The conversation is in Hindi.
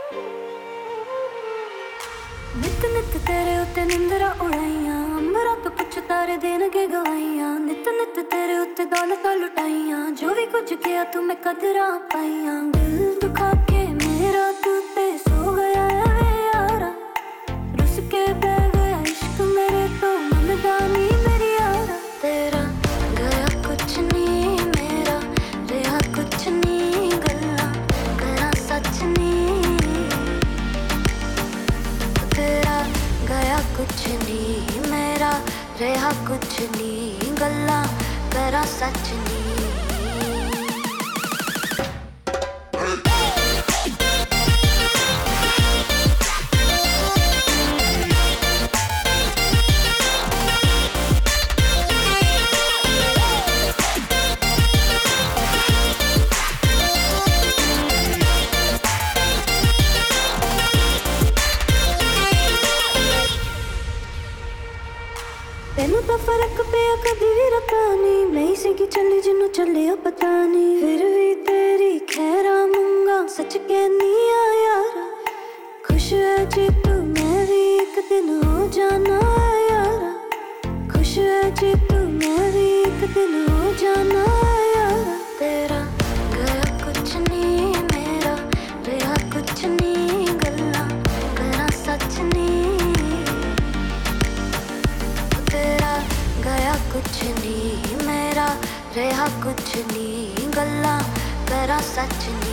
नित नित तेरे उत्ते निंदरा उड़ाइयां, अंबरा तो पुछ तारे देनगे गवाइयां। नित नित तेरे उत्ते दौलतां लुटाइयां, जो भी कुछ किया तू मैं कदरां पाइयां। दिल दुखा के मेरा तू ते सो गया है वे यारा, रुस के बह गया इश्क मेरे तो मनदा नी मेरी यारा। तेरा गया कुछ नी मेरा रहा कुछ नी, गल्लां करां सच नी। तेरा गया कुछ नी मेरा रहा कुछ नी, गल्लां करां सच नी। तेनू तो फर्क पिया कदी भी रता नी, नहीं सीगी चली जिन्नू चलिया पता नी। फिर भी तेरी खैरा मंगा सच कहनी आ यारा, खुश है जी तू मैं भी एक दिन हो जाना है यारा। खुश है जी तू मैं भी एक दिन हो जाना है यारा। तेरा गया कुछ नी मेरा रहा कुछ नी, गल्लां करां सच नी। तेरा गया कुछ नी मेरा रहा कुछ नी, गल्लां करां सच नी।